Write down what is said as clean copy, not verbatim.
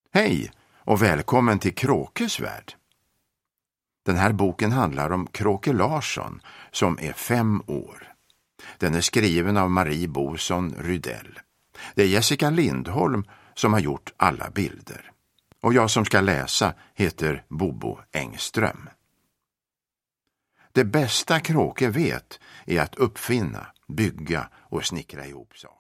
Hej och välkommen till Kråkes värld. Den här boken handlar om Kråke Larsson som är 5 år. Den är skriven av Marie Boson Rydell. Det är Jessica Lindholm som har gjort alla bilder. Och jag som ska läsa heter Bobo Engström. Det bästa Kråke vet är att uppfinna, bygga och snickra ihop saker.